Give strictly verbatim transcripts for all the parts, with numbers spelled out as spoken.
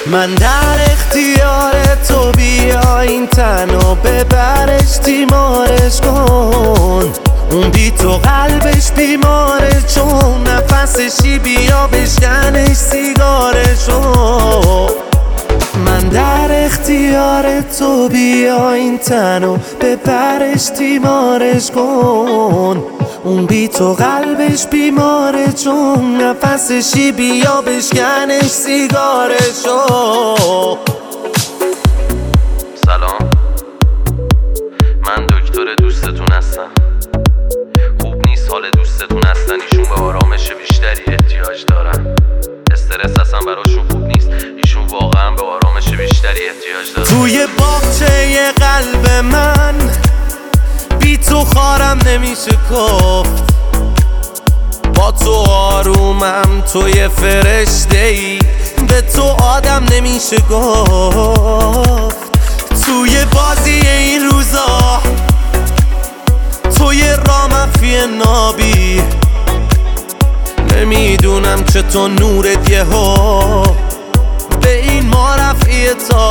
من در اختیار تو، بیا این تن و ببرش تیمارش کن. اون بی تو قلبش بیماره، چون نفسشی بیا بشکنش سیگارشو. من در اختیار تو، بیا این تن و ببرش تیمارش کن. اون بی تو قلبش بیماره، چون نفسشی بیا بشکنش سیگارشو. سلام، من دکتر دوستتون هستم. خوب نیست حال دوستتون هستن، ایشون به آرامش بیشتری احتیاج دارن. استرس اصلا براشون خوب نیست، ایشون واقعا به آرامش بیشتری احتیاج دارن. توی باغچه قلب من بی تو خارم نمیشه گفت. با تو آرومم، تو یه فرشته ای، به تو آدم نمیشه گفت. توی بازی این روزا توی رامفی نابی، نمیدونم چطور نورت یهو به این ما رفعی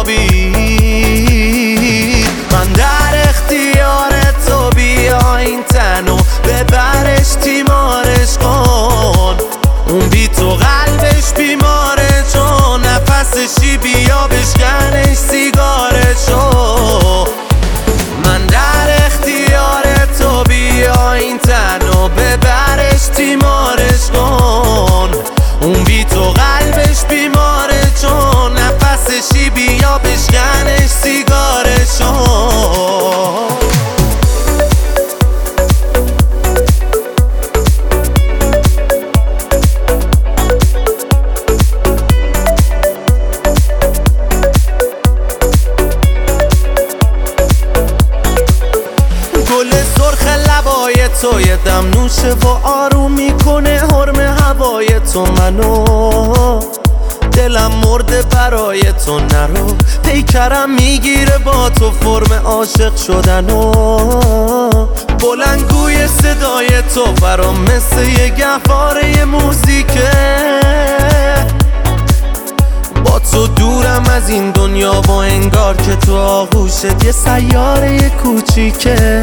تابی. من در اختیار تو، بیا این تن و ببرش تیمارش کن. اون بی تو قلبش بیماره، چون نفسشی بیا بشکنش سیگارشو. من در اختیار تو، بیا این تن و ببرش تیمارش کن. اون بی تو قلبش بیماره، چون نفسشی بیا بشکنش سیگارشو. گل سرخ لبای تو یه دم نوشه و آروم میکنه حرم هوای تو منو. دلم مرده برای تو، نرو پیکرم میگیره با تو فرم عاشق شدنو. بلندگوی صدای تو برام مثل یه گهواره موزیکه. با تو دورم از این دنیا و انگار که تو آغوشت یه سیاره کوچیکه.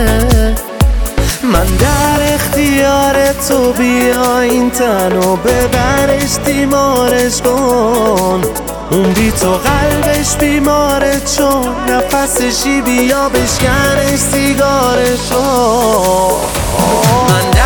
من در اختیار تو، بیا این تن و ببرش تیمارش کن. اون بی تو قلبش بیماره، چون نفسشی بیا بشکنش سیگارشو. من